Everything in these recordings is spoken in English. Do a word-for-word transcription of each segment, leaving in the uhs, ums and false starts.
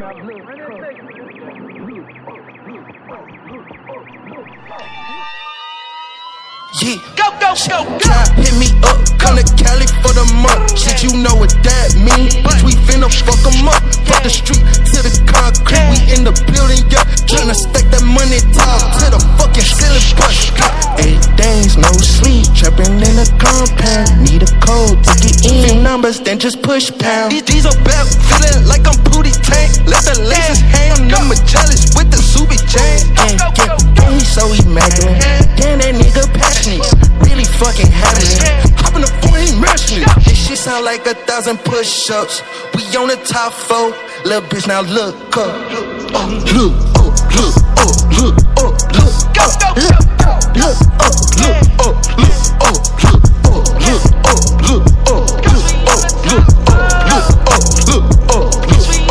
Yeah, go, go, go, go. Hit me up, come to Cali for the month. Shit, you know what that mean. Bitch, we finna fuck em up. Fuck the street to the concrete. We in the building, yeah. Tryna stack that money top to the fucking ceiling bust. Eight days, no sleep. Trapping in the compound. Need a code to get in. Few numbers, then just push pound. These are bad, feeling like I'm Pootie Tank. Let the laces hang. I'm jealous with the Subi chain. Yeah, yeah, yeah, he's so immaculate. Damn, that nigga passionate. Really fucking having it. Hop in the phone, he mashing it. This shit sound like a thousand push-ups. We on the top four. Little bitch, now look up. Oh, look, oh, look, oh, look, oh, look, oh, look, look, oh, look, oh, look, oh, look, oh, look, oh, look, oh, look, oh, look, oh, look, oh, look, oh, look,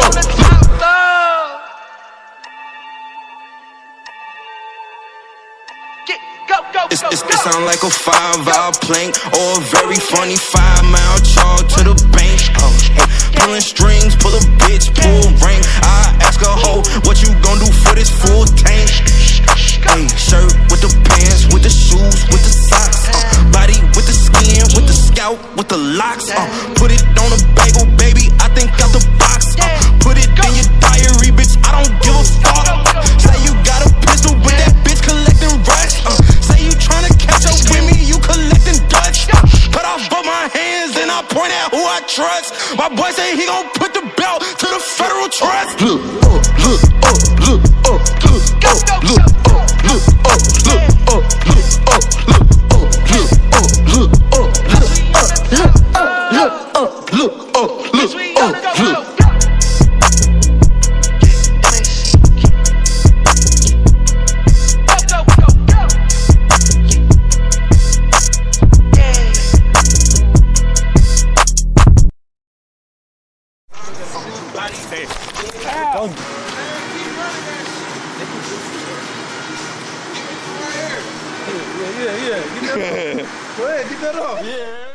It's, it's, it sound like a five-hour plank or a very funny five-mile charge to the bank. Oh, hey, pulling strings, pull a bitch, pull ring. I ask a hoe, what you gon' do for this full tank? Hey, shirt with the pants, with the shoes, with the socks. Uh, body with the skin, with the scalp, with the locks. Uh, put it on a bagel, baby. I think out the box. Uh, put it in your diary, bitch. I don't give a fuck. Say you got a pistol, but that bitch collecting rust. Uh, say you tryna catch up with me, you collecting dust. Uh, cut off both my hands and I point at who I trust. My boy say he gon' put the belt to the federal trust. Look, oh, look, oh, look, oh, look, oh, look, oh, look, oh, look, oh, look, oh, look, oh, look, oh, look, oh, look, oh, look, oh, look, oh, look, oh, look. Hey. Ow. Yeah, yeah, yeah. Get that off. Go ahead, get that off. Yeah.